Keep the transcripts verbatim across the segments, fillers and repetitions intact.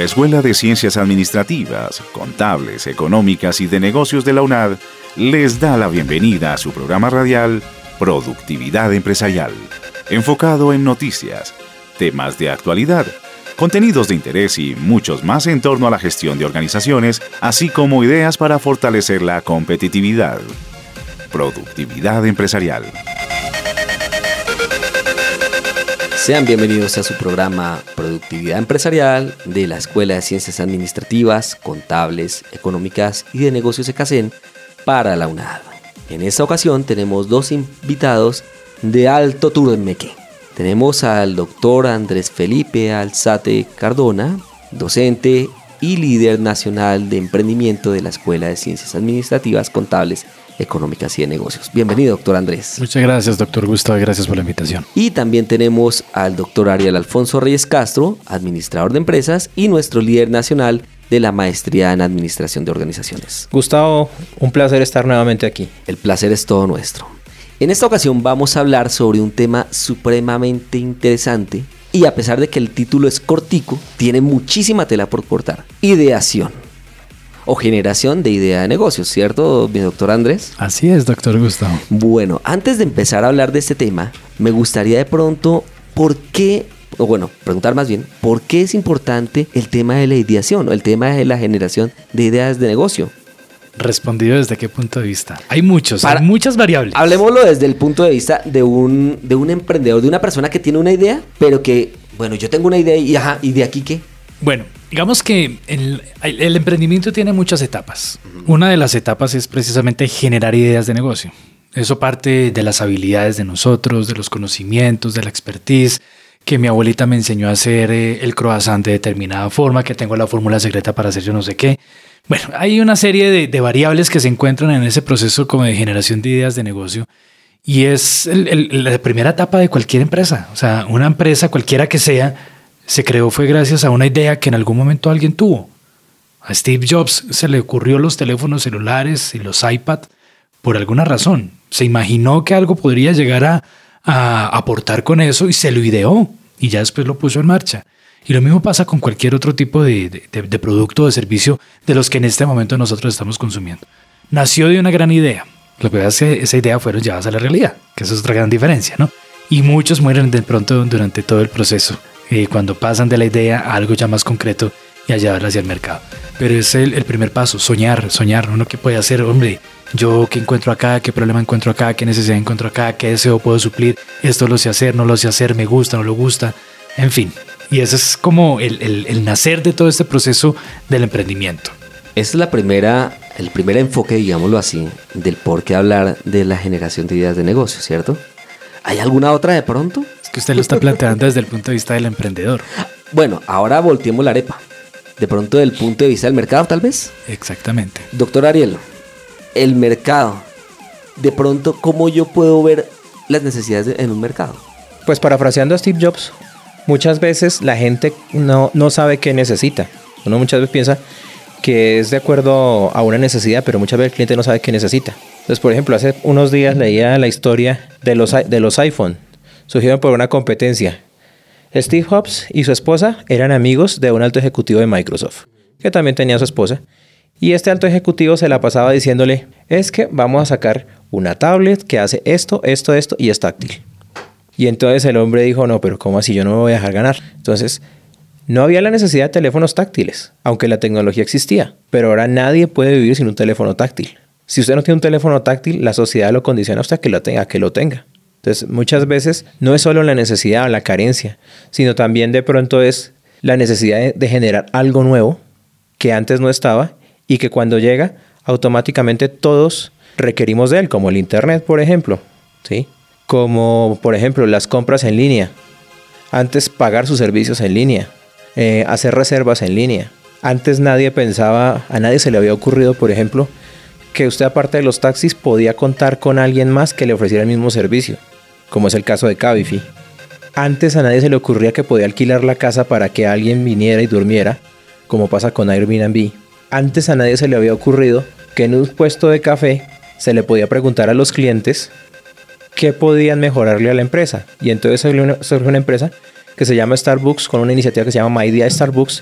La Escuela de Ciencias Administrativas, Contables, Económicas y de Negocios de la UNAD les da la bienvenida a su programa radial Productividad Empresarial, enfocado en noticias, temas de actualidad, contenidos de interés y muchos más en torno a la gestión de organizaciones, así como ideas para fortalecer la competitividad. Productividad Empresarial. Sean bienvenidos a su programa Productividad Empresarial de la Escuela de Ciencias Administrativas, Contables, Económicas y de Negocios ECACEN para la UNAD. En esta ocasión tenemos dos invitados de alto turmeque. Tenemos al doctor Andrés Felipe Alzate Cardona, docente y líder nacional de emprendimiento de la Escuela de Ciencias Administrativas, Contables, Económicas y de Negocios. Bienvenido, doctor Andrés. Muchas gracias, doctor Gustavo, gracias por la invitación. Y también tenemos al doctor Ariel Alfonso Reyes Castro, administrador de empresas y nuestro líder nacional de la maestría en administración de organizaciones. Gustavo, un placer estar nuevamente aquí. El placer es todo nuestro. En esta ocasión vamos a hablar sobre un tema supremamente interesante y a pesar de que el título es cortico, tiene muchísima tela por cortar. Ideación o generación de idea de negocios, ¿cierto, mi doctor Andrés? Así es, doctor Gustavo. Bueno, antes de empezar a hablar de este tema, me gustaría de pronto, ¿por qué, o bueno, preguntar más bien, ¿por qué es importante el tema de la ideación o el tema de la generación de ideas de negocio? Respondido desde qué punto de vista. Hay muchos, Para, hay muchas variables. Hablemoslo desde el punto de vista de un, de un emprendedor, de una persona que tiene una idea, pero que, bueno, yo tengo una idea y, ajá, ¿y de aquí qué? Bueno, digamos que el, el emprendimiento tiene muchas etapas. Uh-huh. Una de las etapas es precisamente generar ideas de negocio. Eso parte de las habilidades de nosotros, de los conocimientos, de la expertise, que mi abuelita me enseñó a hacer eh, el croissant de determinada forma, que tengo la fórmula secreta para hacer yo no sé qué. Bueno, hay una serie de, de variables que se encuentran en ese proceso como de generación de ideas de negocio y es el, el, la primera etapa de cualquier empresa. O sea, una empresa cualquiera que sea, se creó fue gracias a una idea que en algún momento alguien tuvo. A Steve Jobs se le ocurrió los teléfonos celulares y los iPad por alguna razón. Se imaginó que algo podría llegar a, a aportar con eso y se lo ideó y ya después lo puso en marcha. Y lo mismo pasa con cualquier otro tipo de, de, de producto o de servicio de los que en este momento nosotros estamos consumiendo. Nació de una gran idea. Lo que pasa es que esa idea fueron llevadas a la realidad, que eso es otra gran diferencia, ¿no? Y muchos mueren de pronto durante todo el proceso. Eh, cuando pasan de la idea a algo ya más concreto y a llevarla hacia el mercado. Pero es el, el primer paso, soñar, soñar. Uno que puede hacer, hombre, yo qué encuentro acá, qué problema encuentro acá, qué necesidad encuentro acá, qué deseo puedo suplir, esto lo sé hacer, no lo sé hacer, me gusta, no lo gusta, en fin. Y ese es como el, el, el nacer de todo este proceso del emprendimiento. Esa es la primera, el primer enfoque, digámoslo así, del por qué hablar de la generación de ideas de negocio, ¿cierto? ¿Hay alguna otra de pronto? Que usted lo está planteando desde el punto de vista del emprendedor. Bueno, ahora volteemos la arepa. De pronto, del punto de vista del mercado, tal vez. Exactamente. Doctor Ariel, el mercado. De pronto, ¿cómo yo puedo ver las necesidades de, en un mercado? Pues parafraseando a Steve Jobs, muchas veces la gente no, no sabe qué necesita. Uno muchas veces piensa que es de acuerdo a una necesidad, pero muchas veces el cliente no sabe qué necesita. Entonces, por ejemplo, hace unos días leía la historia de los, de los iPhone. Surgieron por una competencia. Steve Jobs y su esposa eran amigos de un alto ejecutivo de Microsoft, que también tenía a su esposa. Y este alto ejecutivo se la pasaba diciéndole, es que vamos a sacar una tablet que hace esto, esto, esto y es táctil. Y entonces el hombre dijo, no, pero ¿cómo así? Yo no me voy a dejar ganar. Entonces, no había la necesidad de teléfonos táctiles, aunque la tecnología existía. Pero ahora nadie puede vivir sin un teléfono táctil. Si usted no tiene un teléfono táctil, la sociedad lo condiciona hasta que lo tenga, que lo tenga. Entonces, muchas veces no es solo la necesidad o la carencia, sino también de pronto es la necesidad de, de generar algo nuevo que antes no estaba y que cuando llega, automáticamente todos requerimos de él, como el internet, por ejemplo, ¿sí? Como, por ejemplo, las compras en línea. Antes pagar sus servicios en línea, eh, hacer reservas en línea. Antes nadie pensaba, a nadie se le había ocurrido, por ejemplo, que usted aparte de los taxis podía contar con alguien más que le ofreciera el mismo servicio, como es el caso de Cabify. Antes a nadie se le ocurría que podía alquilar la casa para que alguien viniera y durmiera, como pasa con Airbnb. Antes a nadie se le había ocurrido que en un puesto de café se le podía preguntar a los clientes qué podían mejorarle a la empresa. Y entonces surgió una, surgió una empresa que se llama Starbucks, con una iniciativa que se llama My Día Starbucks,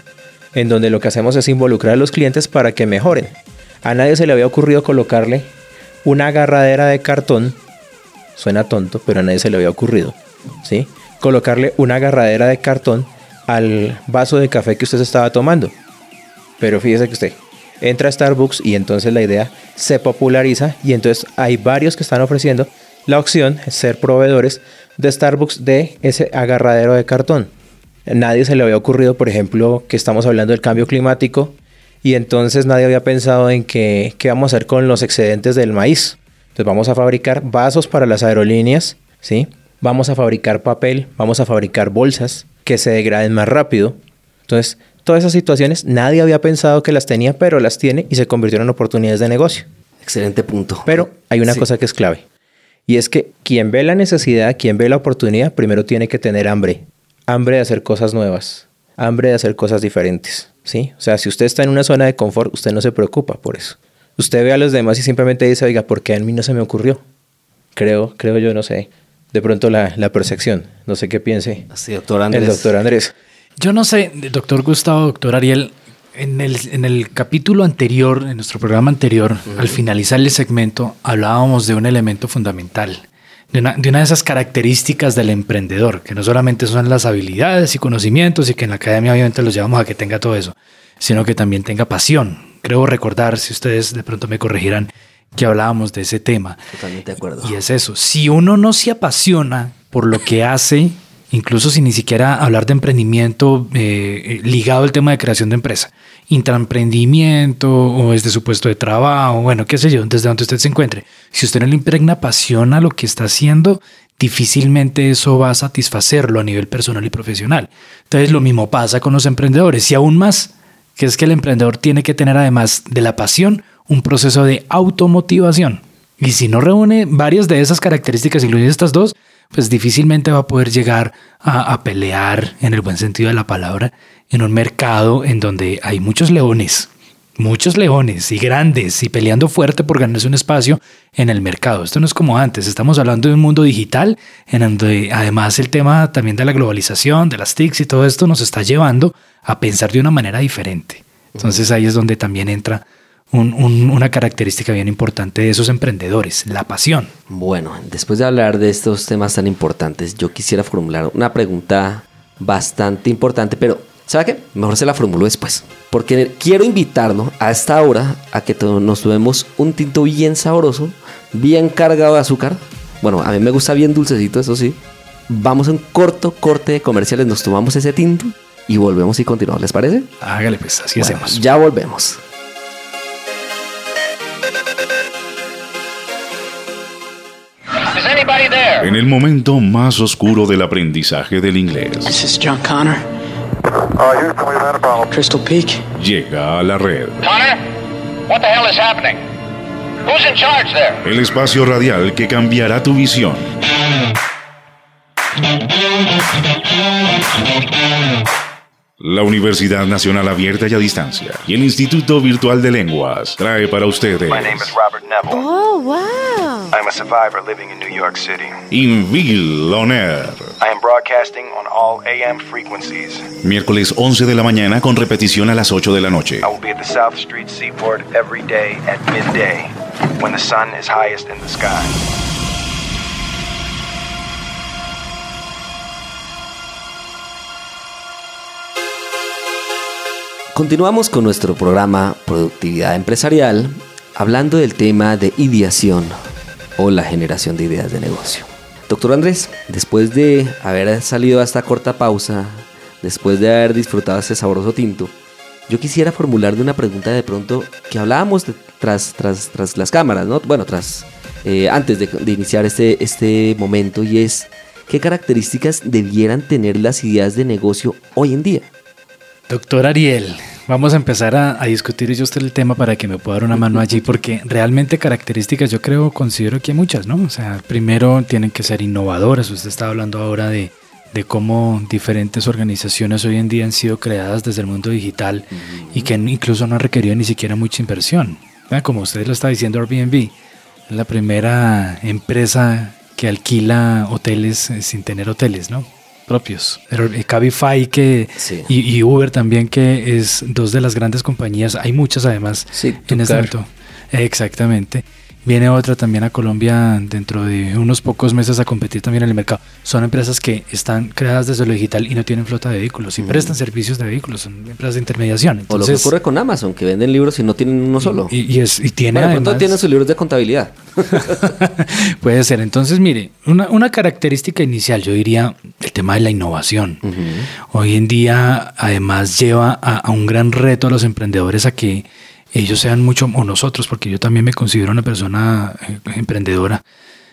en donde lo que hacemos es involucrar a los clientes para que mejoren. A nadie se le había ocurrido colocarle una agarradera de cartón, suena tonto, pero a nadie se le había ocurrido, ¿sí? Colocarle una agarradera de cartón al vaso de café que usted se estaba tomando. Pero fíjese que usted entra a Starbucks y entonces la idea se populariza y entonces hay varios que están ofreciendo la opción de ser proveedores de Starbucks de ese agarradero de cartón. A nadie se le había ocurrido, por ejemplo, que estamos hablando del cambio climático y entonces nadie había pensado en que, qué vamos a hacer con los excedentes del maíz. Entonces vamos a fabricar vasos para las aerolíneas, ¿sí? Vamos a fabricar papel, vamos a fabricar bolsas que se degraden más rápido. Entonces, todas esas situaciones nadie había pensado que las tenía, pero las tiene y se convirtieron en oportunidades de negocio. Excelente punto. Pero hay una sí. cosa que es clave. Y es que quien ve la necesidad, quien ve la oportunidad, primero tiene que tener hambre. Hambre de hacer cosas nuevas. Hambre de hacer cosas diferentes. ¿Sí? O sea, si usted está en una zona de confort, usted no se preocupa por eso. Usted ve a los demás y simplemente dice, oiga, ¿por qué a mí no se me ocurrió? Creo, creo yo, no sé. De pronto la, la percepción. No sé qué piense. Sí, doctor Andrés. El doctor Andrés. Yo no sé, doctor Gustavo, doctor Ariel, en el, en el capítulo anterior, en nuestro programa anterior, uh-huh. al finalizar el segmento, hablábamos de un elemento fundamental, de una, de una de esas características del emprendedor, que no solamente son las habilidades y conocimientos y que en la academia obviamente los llevamos a que tenga todo eso, sino que también tenga pasión. Creo recordar, si ustedes de pronto me corregirán, que hablábamos de ese tema. Totalmente de acuerdo. Y es eso, si uno no se apasiona por lo que hace, incluso sin ni siquiera hablar de emprendimiento eh, ligado al tema de creación de empresa, intraemprendimiento o desde su puesto de trabajo, bueno, qué sé yo, desde donde usted se encuentre. Si usted no le impregna pasión a lo que está haciendo, difícilmente eso va a satisfacerlo a nivel personal y profesional. Entonces lo mismo pasa con los emprendedores y aún más, que es que el emprendedor tiene que tener además de la pasión un proceso de automotivación. Y si no reúne varias de esas características, incluidas estas dos, pues difícilmente va a poder llegar a, a pelear, en el buen sentido de la palabra, en un mercado en donde hay muchos leones, muchos leones y grandes y peleando fuerte por ganarse un espacio en el mercado. Esto no es como antes, estamos hablando de un mundo digital en donde además el tema también de la globalización, de las T I Cs y todo esto nos está llevando a pensar de una manera diferente. Entonces ahí es donde también entra Un, un, una característica bien importante de esos emprendedores, la pasión. Bueno, después de hablar de estos temas tan importantes, yo quisiera formular una pregunta bastante importante, pero ¿sabe qué? Mejor se la formulo después, porque quiero invitarnos a esta hora a que nos tomemos un tinto bien sabroso, bien cargado de azúcar. Bueno, a mí me gusta bien dulcecito, eso sí. Vamos a un corto corte de comerciales, nos tomamos ese tinto y volvemos y continuamos, ¿les parece? Hágale pues, así bueno, hacemos. Ya volvemos. En el momento más oscuro del aprendizaje del inglés, This is John Connor. Uh, Houston, we've had a problem. Crystal Peak. llega a la red. Connor, what the hell is happening? Who's in charge there? El espacio radial que cambiará tu visión. La Universidad Nacional Abierta y a Distancia y el Instituto Virtual de Lenguas trae para ustedes My name is Robert Neville. Oh, wow. I'm a survivor living in New York City. Inville On Air. I am broadcasting on all A M frequencies. Miércoles once de la mañana con repetición a las ocho de la noche. I will be at the South Street Seaport every day at midday when the sun is highest in the sky. Continuamos con nuestro programa Productividad Empresarial, hablando del tema de ideación o la generación de ideas de negocio. Doctor Andrés, después de haber salido a esta corta pausa, después de haber disfrutado ese sabroso tinto, yo quisiera formularle una pregunta de pronto que hablábamos de, tras, tras, tras las cámaras, ¿no? Bueno, tras eh, antes de, de iniciar este, este momento, y es ¿qué características debieran tener las ideas de negocio hoy en día? Doctor Ariel, vamos a empezar a, a discutir yo usted el tema para que me pueda dar una mano allí, porque realmente características yo creo, considero que hay muchas, ¿no? O sea, primero tienen que ser innovadoras. Usted está hablando ahora de, de cómo diferentes organizaciones hoy en día han sido creadas desde el mundo digital uh-huh. y que incluso no han requerido ni siquiera mucha inversión. ¿Verdad? Como usted lo está diciendo, Airbnb es la primera empresa que alquila hoteles sin tener hoteles, ¿no? propios. Pero Cabify que, Sí. y, y Uber también, que es dos de las grandes compañías, hay muchas además Sí, en este Tucar. momento. Exactamente. Viene otra también a Colombia dentro de unos pocos meses a competir también en el mercado. Son empresas que están creadas desde lo digital y no tienen flota de vehículos y prestan servicios de vehículos, son empresas de intermediación. O lo que Entonces, ocurre con Amazon, que venden libros y no tienen uno solo. y, y es, y tiene Bueno, de pronto además... tienen sus libros de contabilidad. Puede ser. Entonces, mire, una, una característica inicial, yo diría, el tema de la innovación. Hoy en día, además, lleva a, a un gran reto a los emprendedores a que ellos sean mucho, o nosotros, porque yo también me considero una persona eh, emprendedora,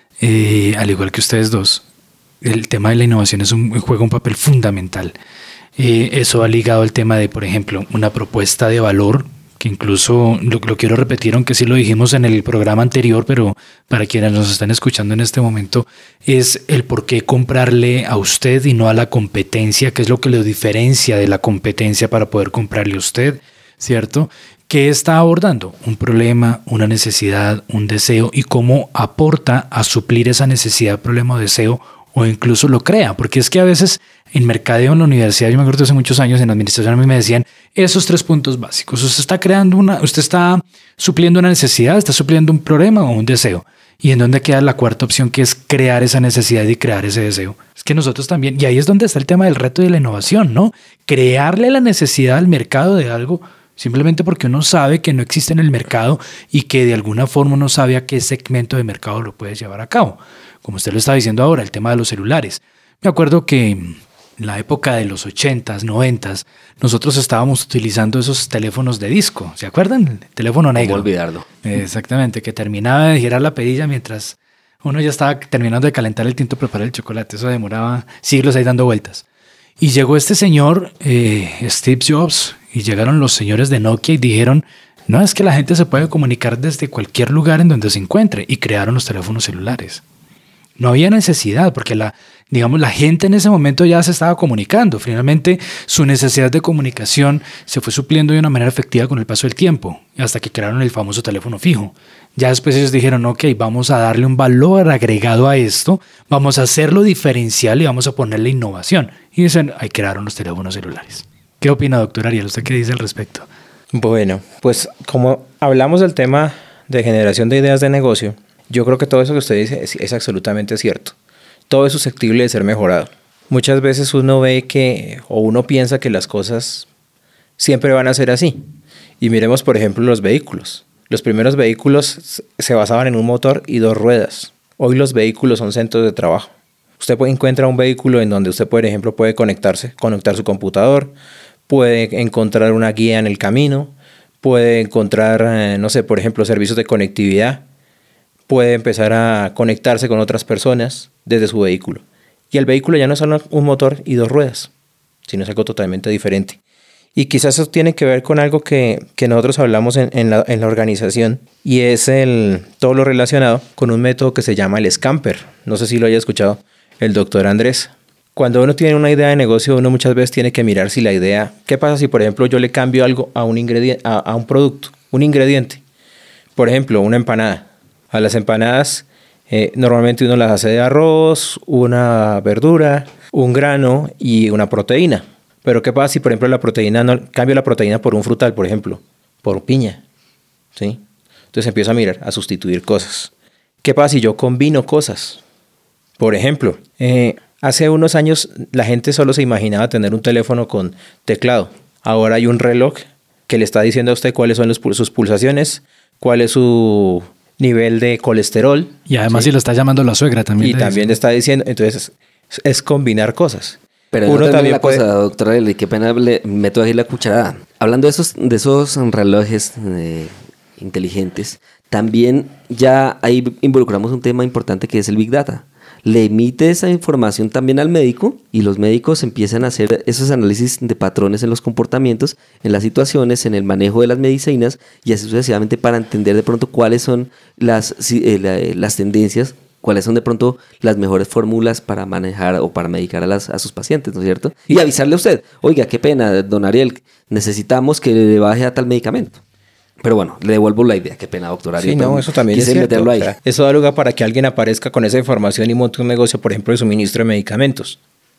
eh, al igual que ustedes dos. El tema de la innovación es un, juega un papel fundamental. Eh, eso ha ligado al tema de, por ejemplo, una propuesta de valor, que incluso lo, lo quiero repetir, aunque sí lo dijimos en el programa anterior, pero para quienes nos están escuchando en este momento, es el por qué comprarle a usted y no a la competencia, que es lo que lo diferencia de la competencia para poder comprarle a usted, ¿cierto? ¿Qué está abordando? Un problema, una necesidad, un deseo, y cómo aporta a suplir esa necesidad, problema o deseo, o incluso lo crea, porque es que a veces en mercadeo en la universidad, yo me acuerdo hace muchos años en administración, a mí me decían esos tres puntos básicos: usted está creando una, usted está supliendo una necesidad, está supliendo un problema o un deseo. ¿Y en dónde queda la cuarta opción, que es crear esa necesidad y crear ese deseo? Es que nosotros también, y ahí es donde está el tema del reto de la innovación, ¿no? Crearle la necesidad al mercado de algo simplemente porque uno sabe que no existe en el mercado y que de alguna forma uno sabe a qué segmento de mercado lo puede llevar a cabo. Como usted lo está diciendo ahora, el tema de los celulares. Me acuerdo que en la época de los ochentas, noventas, nosotros estábamos utilizando esos teléfonos de disco. ¿Se acuerdan? El teléfono negro. ¿Cómo olvidarlo? Exactamente, que terminaba de girar la perilla mientras uno ya estaba terminando de calentar el tinto, preparar el chocolate. Eso demoraba siglos ahí dando vueltas. Y llegó este señor, eh, Steve Jobs, y llegaron los señores de Nokia y dijeron: no, es que la gente se puede comunicar desde cualquier lugar en donde se encuentre, y crearon los teléfonos celulares. No había necesidad, porque la, digamos, la gente en ese momento ya se estaba comunicando. Finalmente, su necesidad de comunicación se fue supliendo de una manera efectiva con el paso del tiempo, hasta que crearon el famoso teléfono fijo. Ya después ellos dijeron: ok, vamos a darle un valor agregado a esto, vamos a hacerlo diferencial y vamos a ponerle innovación. Y dicen, ahí crearon los teléfonos celulares. ¿Qué opina, doctor Ariel? ¿Usted qué dice al respecto? Bueno, pues como hablamos del tema de generación de ideas de negocio, yo creo que todo eso que usted dice es, es absolutamente cierto. Todo es susceptible de ser mejorado. Muchas veces uno ve que, o uno piensa que las cosas siempre van a ser así. Y miremos, por ejemplo, los vehículos. Los primeros vehículos se basaban en un motor y dos ruedas. Hoy los vehículos son centros de trabajo. Usted puede encontrar un vehículo en donde usted, por ejemplo, puede conectarse, conectar su computador, puede encontrar una guía en el camino, puede encontrar, eh, no sé, por ejemplo, servicios de conectividad, puede empezar a conectarse con otras personas desde su vehículo. Y el vehículo ya no es solo un motor y dos ruedas, sino es algo totalmente diferente. Y quizás eso tiene que ver con algo que, que nosotros hablamos en, en, la, en la organización, y es el, todo lo relacionado con un método que se llama el Scamper. No sé si lo haya escuchado el doctor Andrés. Cuando uno tiene una idea de negocio, uno muchas veces tiene que mirar si la idea... ¿Qué pasa si, por ejemplo, yo le cambio algo a un, ingrediente, a, a un producto, un ingrediente? Por ejemplo, una empanada. A las empanadas eh, normalmente uno las hace de arroz, una verdura, un grano y una proteína. Pero ¿qué pasa si, por ejemplo, la proteína no cambio la proteína por un frutal, por ejemplo, por piña? ¿Sí? Entonces empiezo a mirar, a sustituir cosas. ¿Qué pasa si yo combino cosas? Por ejemplo, eh, hace unos años la gente solo se imaginaba tener un teléfono con teclado. Ahora hay un reloj que le está diciendo a usted cuáles son los, sus pulsaciones, cuál es su nivel de colesterol. Y además, ¿sí? Si lo está llamando la suegra también. Y le también dice. le está diciendo, entonces es, es combinar cosas. Pero Uno no también la puede... cosa, doctora Eli, qué pena le meto ahí la cucharada. Hablando de esos, de esos relojes eh, inteligentes, también ya ahí involucramos un tema importante que es el Big Data. Le emite esa información también al médico y los médicos empiezan a hacer esos análisis de patrones en los comportamientos, en las situaciones, en el manejo de las medicinas y así sucesivamente para entender de pronto cuáles son las, eh, la, las tendencias, cuáles son de pronto las mejores fórmulas para manejar o para medicar a, las, a sus pacientes, ¿no es cierto? Y avisarle a usted, oiga, qué pena, don Ariel, necesitamos que le baje a tal medicamento. Pero bueno, le devuelvo la idea. Qué pena, doctor Ariel. Sí, no, eso también Quise es cierto. meterlo ahí. O sea, eso da lugar para que alguien aparezca con esa información y monte un negocio, por ejemplo, de suministro de medicamentos.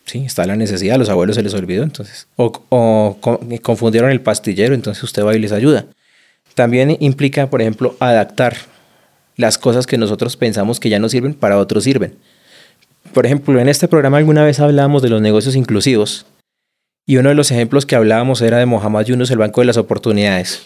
Sí, está la necesidad, a los abuelos se les olvidó, entonces. O, o co- confundieron el pastillero, entonces usted va y les ayuda. También implica, por ejemplo, adaptar las cosas que nosotros pensamos que ya no sirven, para otros sirven. Por ejemplo, en este programa alguna vez hablábamos de los negocios inclusivos y uno de los ejemplos que hablábamos era de Mohamed Yunus, el Banco de las Oportunidades.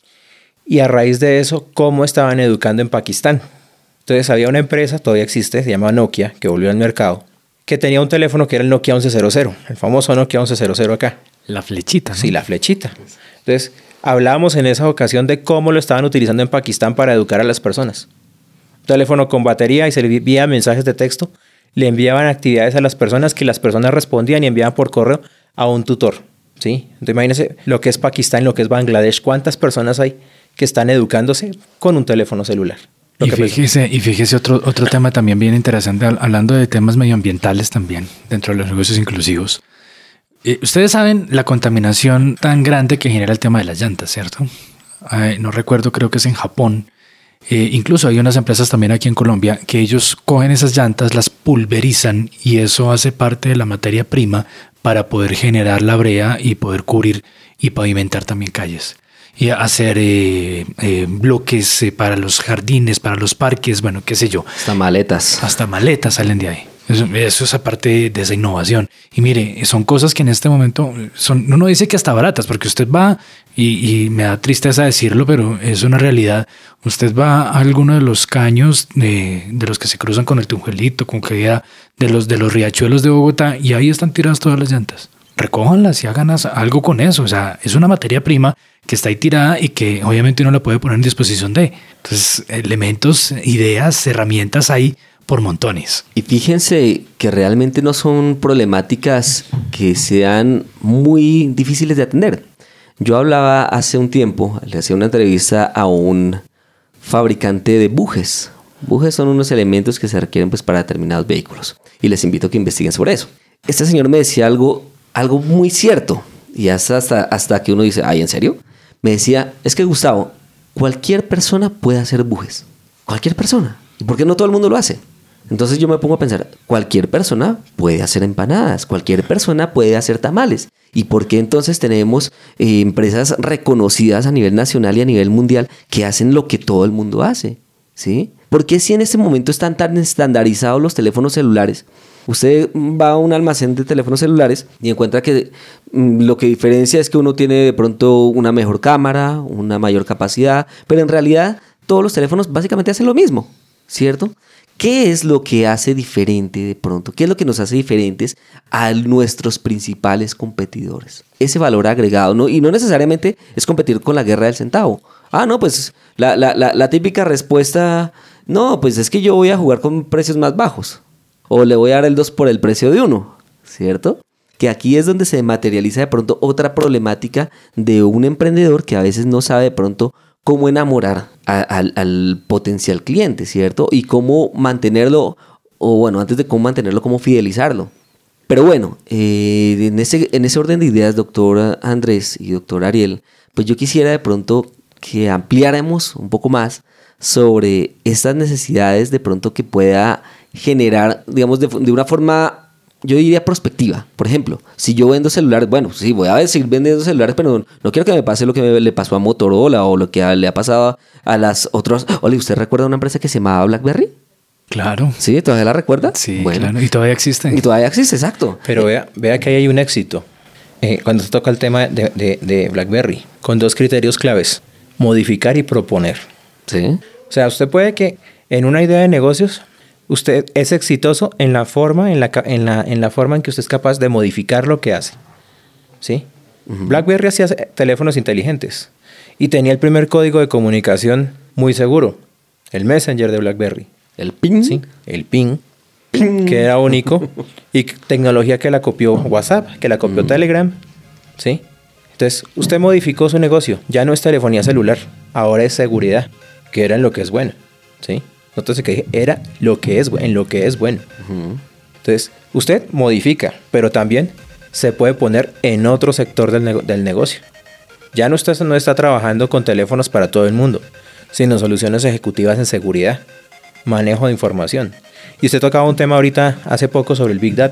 Y a raíz de eso, cómo estaban educando en Pakistán. Entonces había una empresa, todavía existe, se llama Nokia, que volvió al mercado, que tenía un teléfono que era el Nokia once cero cero, el famoso Nokia once cero cero acá. La flechita, ¿no? Sí, la flechita. Entonces, hablábamos en esa ocasión de cómo lo estaban utilizando en Pakistán para educar a las personas. Un teléfono con batería y se le envía mensajes de texto, le enviaban actividades a las personas que las personas respondían y enviaban por correo a un tutor. ¿Sí? Entonces, imagínense lo que es Pakistán, lo que es Bangladesh, cuántas personas hay que están educándose con un teléfono celular. Lo Y que fíjese, y fíjese otro, otro tema también bien interesante, hab- hablando de temas medioambientales también, dentro de los negocios inclusivos. Eh, ustedes saben la contaminación tan grande que genera el tema de las llantas, ¿cierto? Eh, no recuerdo, creo que es en Japón. Eh, incluso hay unas empresas también aquí en Colombia que ellos cogen esas llantas, las pulverizan y eso hace parte de la materia prima para poder generar la brea y poder cubrir y pavimentar también calles. Y hacer eh, eh, bloques eh, para los jardines, para los parques, bueno, qué sé yo. Hasta maletas. Hasta maletas salen de ahí. Eso, eso es aparte de esa innovación. Y mire, son cosas que en este momento son, uno dice que hasta baratas, porque usted va, y, y me da tristeza decirlo, pero es una realidad. Usted va a alguno de los caños de, de los que se cruzan con el Tunjuelito, con que de los, de los riachuelos de Bogotá, y ahí están tiradas todas las llantas. Recójanlas y hagan algo con eso. O sea, es una materia prima que está ahí tirada y que obviamente uno la puede poner en disposición de. Entonces, elementos, ideas, herramientas hay por montones. Y fíjense que realmente no son problemáticas que sean muy difíciles de atender. Yo hablaba hace un tiempo, le hacía una entrevista a un fabricante de bujes. Bujes son unos elementos que se requieren pues, para determinados vehículos. Y les invito a que investiguen sobre eso. Este señor me decía algo, algo muy cierto. Y hasta, hasta, hasta que uno dice, ay, ¿en serio? Me decía, es que Gustavo, cualquier persona puede hacer bujes. Cualquier persona. ¿Y por qué no todo el mundo lo hace? Entonces yo me pongo a pensar, cualquier persona puede hacer empanadas, cualquier persona puede hacer tamales. ¿Y por qué entonces tenemos eh, empresas reconocidas a nivel nacional y a nivel mundial que hacen lo que todo el mundo hace? ¿Sí? ¿Por qué si en este momento están tan estandarizados los teléfonos celulares? Usted va a un almacén de teléfonos celulares y encuentra que mm, lo que diferencia es que uno tiene de pronto una mejor cámara, una mayor capacidad, pero en realidad todos los teléfonos básicamente hacen lo mismo, ¿cierto? ¿Qué es lo que hace diferente de pronto? ¿Qué es lo que nos hace diferentes a nuestros principales competidores? Ese valor agregado, ¿no? Y no necesariamente es competir con la guerra del centavo. Ah, no, pues la, la, la, la típica respuesta, no, pues es que yo voy a jugar con precios más bajos. O le voy a dar el dos por el precio de uno, ¿cierto? Que aquí es donde se materializa de pronto otra problemática de un emprendedor que a veces no sabe de pronto cómo enamorar a, a, al potencial cliente, ¿cierto? Y cómo mantenerlo, o bueno, antes de cómo mantenerlo, cómo fidelizarlo. Pero bueno, eh, en, ese, en ese orden de ideas, doctor Andrés y doctor Ariel, pues yo quisiera de pronto que ampliáramos un poco más sobre estas necesidades de pronto que pueda generar, digamos, de, de una forma, yo diría prospectiva. Por ejemplo, si yo vendo celulares, bueno, sí, voy a seguir vendiendo celulares, pero no, no quiero que me pase lo que me, le pasó a Motorola o lo que a, le ha pasado a las otras. Oye, ¿usted recuerda una empresa que se llamaba BlackBerry? Claro. ¿Sí? ¿Todavía la recuerda? Sí, bueno, claro. Y todavía existe. Y todavía existe, exacto. Pero vea, vea que ahí hay un éxito. Eh, cuando se toca el tema de, de, de BlackBerry, con dos criterios claves: modificar y proponer. Sí. O sea, usted puede que en una idea de negocios usted es exitoso en la forma en la, en la, en la forma en que usted es capaz de modificar lo que hace. ¿Sí? Uh-huh. BlackBerry hacía teléfonos inteligentes y tenía el primer código de comunicación muy seguro, el Messenger de BlackBerry. El PIN. Sí, el PIN, PIN, que era único, y tecnología que la copió WhatsApp, que la copió uh-huh. Telegram. ¿Sí? Entonces, usted modificó su negocio. Ya no es telefonía celular, ahora es seguridad, que era en lo que es bueno. ¿Sí? Entonces, que era lo que es, en lo que es bueno. Uh-huh. Entonces, usted modifica, pero también se puede poner en otro sector del, nego- del negocio. Ya no está, no está trabajando con teléfonos para todo el mundo, sino soluciones ejecutivas en seguridad, manejo de información. Y usted tocaba un tema ahorita hace poco sobre el Big Data.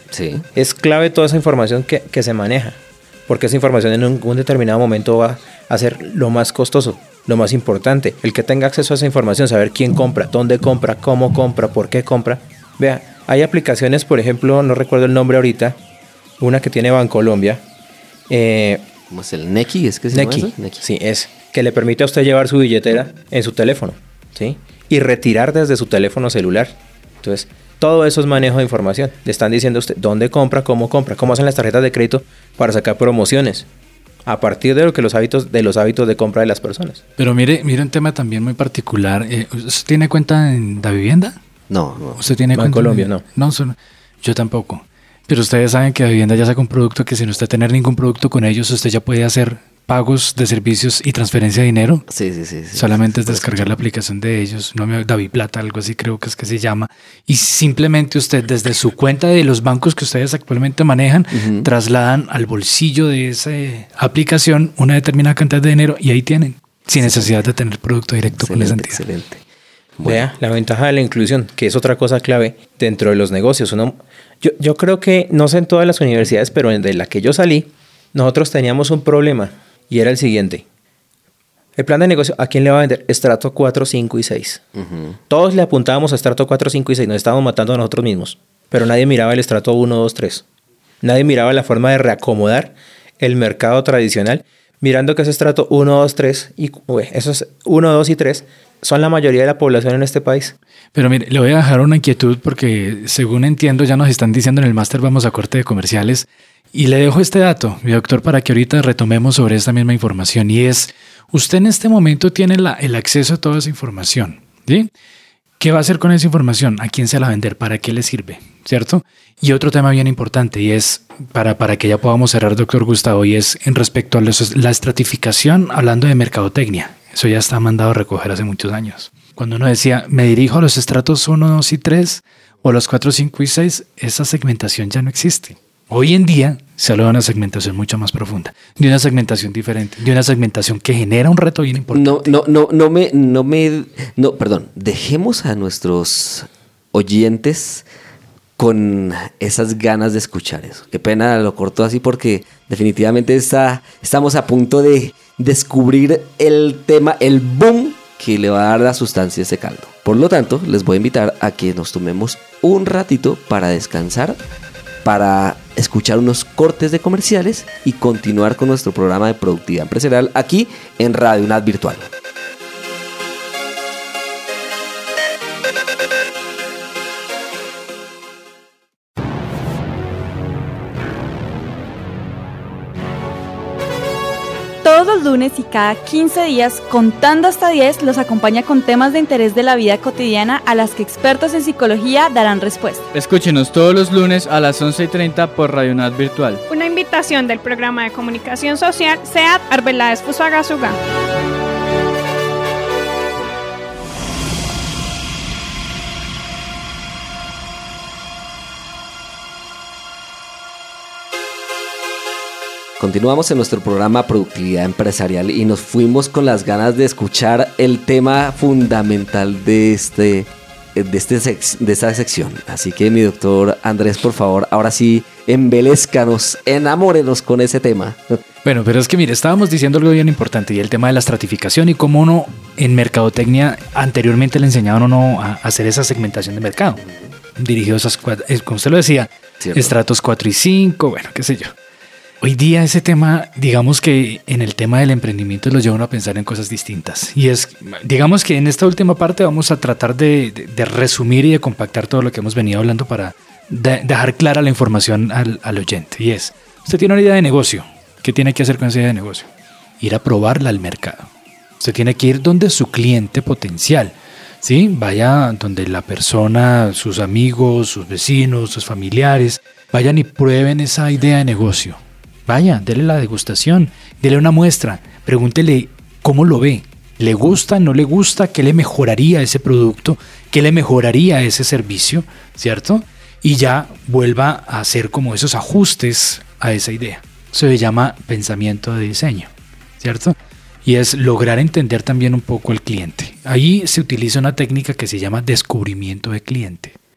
Sí. Es clave toda esa información que, que se maneja, porque esa información en un, un determinado momento va a ser lo más costoso, lo más importante. El que tenga acceso a esa información, saber quién compra, dónde compra, cómo compra, por qué compra. Vea, hay aplicaciones, por ejemplo, no recuerdo el nombre ahorita, una que tiene Bancolombia. Eh, ¿Cómo es el Nequi? ¿Es que se llama Nequi, eso? Nequi. sí, es. Que le permite a usted llevar su billetera en su teléfono, ¿sí? Y retirar desde su teléfono celular. Entonces, todo eso es manejo de información. Le están diciendo a usted dónde compra, cómo compra, cómo hacen las tarjetas de crédito para sacar promociones, a partir de lo que los hábitos de los hábitos de compra de las personas. Pero mire, mire un tema también muy particular. Eh, ¿Usted tiene cuenta en la vivienda? No, no. ¿Usted tiene No, en cuenta Colombia, no. No, solo- yo tampoco. Pero ustedes saben que la vivienda ya saca un producto que sin usted tener ningún producto con ellos, usted ya puede hacer pagos de servicios y transferencia de dinero. Sí, sí, sí. sí. Solamente es Por descargar la aplicación de ellos, no me David Plata, algo así creo que es que se llama, y simplemente usted desde su cuenta de los bancos que ustedes actualmente manejan, Ujú. trasladan al bolsillo de esa aplicación una determinada cantidad de dinero y ahí tienen, sin necesidad de tener producto directo con esa Excelente, entidad. excelente. Vea, la ventaja de la inclusión, que es otra cosa clave dentro de los negocios. Uno, yo, yo creo que, no sé en todas las universidades, pero de la que yo salí, nosotros teníamos un problema y era el siguiente. El plan de negocio, ¿a quién le va a vender? Estrato cuatro, cinco y seis. Ujú. Todos le apuntábamos a estrato cuatro, cinco y seis. Nos estábamos matando a nosotros mismos. Pero nadie miraba el estrato uno, dos, tres. Nadie miraba la forma de reacomodar el mercado tradicional, mirando que ese estrato uno, dos, tres, y uy, esos uno, dos y tres son la mayoría de la población en este país. Pero mire, le voy a dejar una inquietud porque según entiendo ya nos están diciendo en el máster vamos a corte de comerciales y le dejo este dato, mi doctor, para que ahorita retomemos sobre esta misma información y es, usted en este momento tiene la, el acceso a toda esa información, ¿sí? ¿Qué va a hacer con esa información? ¿A quién se la va a vender? ¿Para qué le sirve? ¿Cierto? Y otro tema bien importante y es, para, para que ya podamos cerrar, doctor Gustavo, y es en respecto a los, la estratificación, hablando de mercadotecnia. Eso ya está mandado a recoger hace muchos años. Cuando uno decía, me dirijo a los estratos uno, dos y tres, o los cuatro, cinco y seis, esa segmentación ya no existe. Hoy en día se habla de una segmentación mucho más profunda, de una segmentación diferente, de una segmentación que genera un reto bien importante. No, no, no, no me, no me, no, perdón, dejemos a nuestros oyentes con esas ganas de escuchar eso. Qué pena lo corto así porque definitivamente está, estamos a punto de descubrir el tema, el boom que le va a dar la sustancia a ese caldo. Por lo tanto, les voy a invitar a que nos tomemos un ratito para descansar, para escuchar unos cortes de comerciales y continuar con nuestro programa de productividad empresarial aquí en Radio UNAD Virtual. Todos los lunes y cada quince días, Contando hasta diez, los acompaña con temas de interés de la vida cotidiana a las que expertos en psicología darán respuesta. Escúchenos todos los lunes a las once y treinta por Radio UNAD Virtual. Una invitación del programa de comunicación social SEAT Arbeláez Fusagasugá. Continuamos en nuestro programa Productividad Empresarial y nos fuimos con las ganas de escuchar el tema fundamental de este de, este sec- de esta sección. Así que mi doctor Andrés, por favor, ahora sí, embelezcanos, enamórenos con ese tema. Bueno, pero es que mire, estábamos diciendo algo bien importante y el tema de la estratificación y cómo uno en mercadotecnia anteriormente le enseñaban a uno a hacer esa segmentación de mercado. Dirigidos a esas cuatro, eh, como usted lo decía, Cierto. estratos cuatro y cinco, bueno, qué sé yo. Hoy día ese tema, digamos que en el tema del emprendimiento los lleva uno a pensar en cosas distintas. Y es, digamos que en esta última parte vamos a tratar de, de, de resumir y de compactar todo lo que hemos venido hablando para de, dejar clara la información al, al oyente. Y es, usted tiene una idea de negocio. ¿Qué tiene que hacer con esa idea de negocio? Ir a probarla al mercado. Usted tiene que ir donde su cliente potencial, ¿sí? Vaya donde la persona, sus amigos, sus vecinos, sus familiares, vayan y prueben esa idea de negocio. Vaya, dele la degustación, dele una muestra, pregúntele cómo lo ve, le gusta, no le gusta, qué le mejoraría a ese producto, qué le mejoraría a ese servicio, ¿cierto? Y ya vuelva a hacer como esos ajustes a esa idea. Eso se llama pensamiento de diseño, ¿cierto? Y es lograr entender también un poco al cliente. Ahí se utiliza una técnica que se llama descubrimiento de cliente.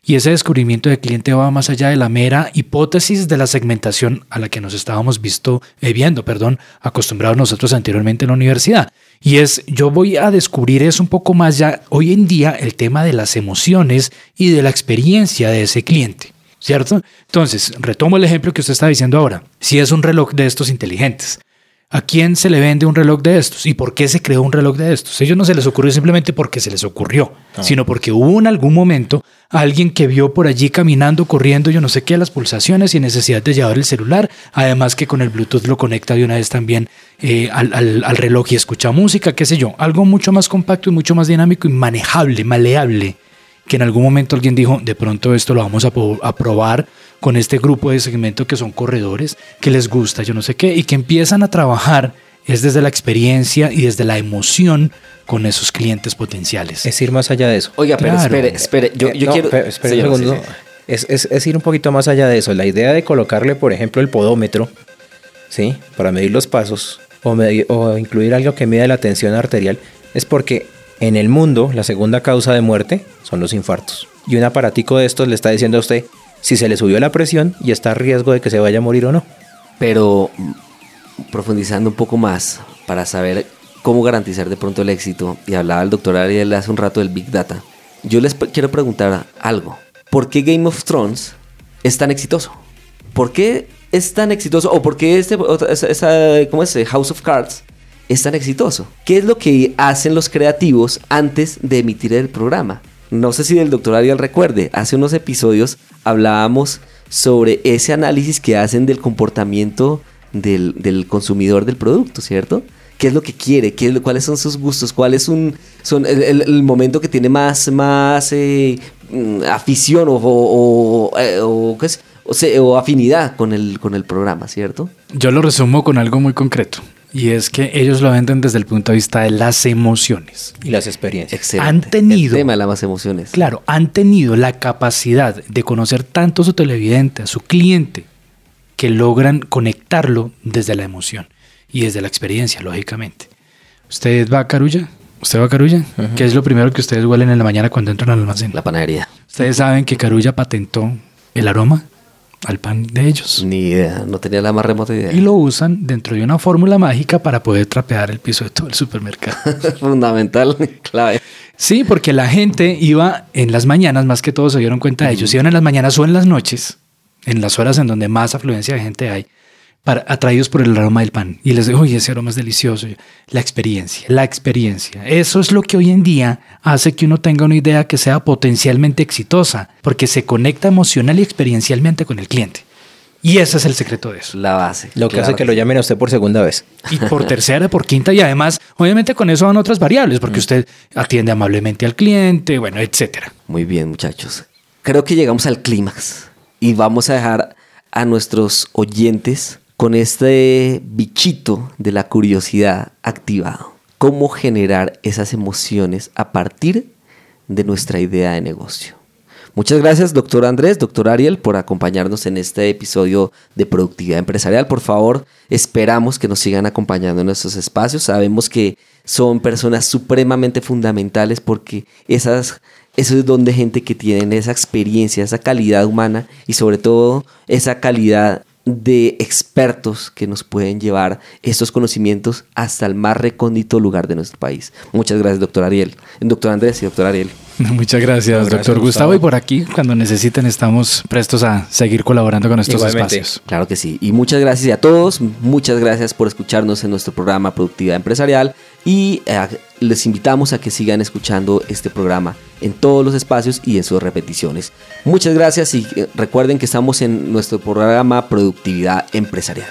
Y ese descubrimiento de cliente va más allá de la mera hipótesis de la segmentación a la que nos estábamos visto, eh, viendo, perdón, acostumbrados nosotros anteriormente en la universidad. Y es, yo voy a descubrir eso un poco más ya hoy en día, el tema de las emociones y de la experiencia de ese cliente, ¿cierto? Entonces, retomo el ejemplo que usted está diciendo ahora. Si es un reloj de estos inteligentes, ¿a quién se le vende un reloj de estos? ¿Y por qué se creó un reloj de estos? A ellos no se les ocurrió simplemente porque se les ocurrió, no. sino porque hubo en algún momento alguien que vio por allí caminando, corriendo, yo no sé qué, las pulsaciones sin necesidad de llevar el celular. Además que con el Bluetooth lo conecta de una vez también eh, al, al, al reloj y escucha música, qué sé yo. Algo mucho más compacto y mucho más dinámico y manejable, maleable, que en algún momento alguien dijo, de pronto esto lo vamos a, a probar con este grupo de segmento que son corredores, que les gusta, yo no sé qué, y que empiezan a trabajar es desde la experiencia y desde la emoción con esos clientes potenciales. Es ir más allá de eso. Oiga, pero claro. espere, espere, yo, yo no, quiero... Pero, espere señor, un segundo. Sí, sí. Es, es, es ir un poquito más allá de eso. La idea de colocarle, por ejemplo, el podómetro, ¿sí? Para medir los pasos, o, medir, o incluir algo que mida la tensión arterial, es porque en el mundo la segunda causa de muerte son los infartos. Y un aparatico de estos le está diciendo a usted si se le subió la presión y está a riesgo de que se vaya a morir o no. Pero profundizando un poco más para saber cómo garantizar de pronto el éxito, y hablaba el doctor Ariel hace un rato del Big Data, yo les quiero preguntar algo. ¿Por qué Game of Thrones es tan exitoso? ¿Por qué es tan exitoso? ¿O por qué este, esa, ¿cómo es? House of Cards es tan exitoso? ¿Qué es lo que hacen los creativos antes de emitir el programa? No sé si el doctor Ariel recuerde, hace unos episodios hablábamos sobre ese análisis que hacen del comportamiento del, del consumidor del producto, ¿cierto? ¿Qué es lo que quiere? ¿Qué es lo, ¿Cuáles son sus gustos? ¿Cuál es un, son el, el, el momento que tiene más, más eh, afición o, o, o, ¿qué es? o, sea, o afinidad con el, con el programa, ¿cierto? Yo lo resumo con algo muy concreto. Y es que ellos lo venden desde el punto de vista de las emociones. Y las experiencias. Excelente. Han tenido... El tema de las emociones. Claro, han tenido la capacidad de conocer tanto a su televidente, a su cliente, que logran conectarlo desde la emoción y desde la experiencia, lógicamente. ¿Usted va a Carulla? ¿Usted va a Carulla? Uh-huh. ¿Qué es lo primero que ustedes huelen en la mañana cuando entran al almacén? La panadería. ¿Ustedes saben que Carulla patentó el aroma al pan de ellos? Ni idea, no tenía la más remota idea. Y lo usan dentro de una fórmula mágica para poder trapear el piso de todo el supermercado. Fundamental, clave. Sí, porque la gente iba en las mañanas, más que todo se dieron cuenta de ellos, uh-huh. iban en las mañanas o en las noches, en las horas en donde más afluencia de gente hay, para, atraídos por el aroma del pan. Y les digo, oye, ese aroma es delicioso. La experiencia, la experiencia. Eso es lo que hoy en día hace que uno tenga una idea que sea potencialmente exitosa, porque se conecta emocional y experiencialmente con el cliente. Y ese es el secreto de eso. La base. Lo que claro hace que, que lo llamen a usted por segunda vez. Y por tercera, por quinta. Y además, obviamente con eso van otras variables, porque mm. usted atiende amablemente al cliente, bueno, etcétera. Muy bien, muchachos. Creo que llegamos al clímax. Y vamos a dejar a nuestros oyentes con este bichito de la curiosidad activado. ¿Cómo generar esas emociones a partir de nuestra idea de negocio? Muchas gracias, doctor Andrés, doctor Ariel, por acompañarnos en este episodio de Productividad Empresarial. Por favor, esperamos que nos sigan acompañando en estos espacios. Sabemos que son personas supremamente fundamentales porque esas, eso es donde gente que tiene esa experiencia, esa calidad humana y sobre todo esa calidad de expertos que nos pueden llevar estos conocimientos hasta el más recóndito lugar de nuestro país. Muchas gracias, doctor Ariel, doctor Andrés y doctor Ariel. Muchas gracias, Muchas doctor gracias, Gustavo. Gustavo. Y por aquí, cuando necesiten, estamos prestos a seguir colaborando con estos Igualmente. espacios. Claro que sí. Y muchas gracias a todos. Muchas gracias por escucharnos en nuestro programa Productividad Empresarial. Y eh, les invitamos a que sigan escuchando este programa en todos los espacios y en sus repeticiones. Muchas gracias y eh, recuerden que estamos en nuestro programa Productividad Empresarial.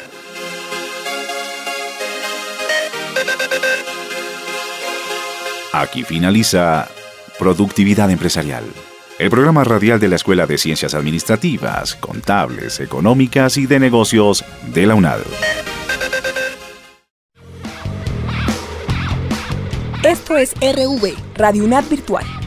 Aquí finaliza Productividad Empresarial, el programa radial de la Escuela de Ciencias Administrativas, Contables, Económicas y de Negocios de la UNAD. Esto es R V, Radio UNAD Virtual.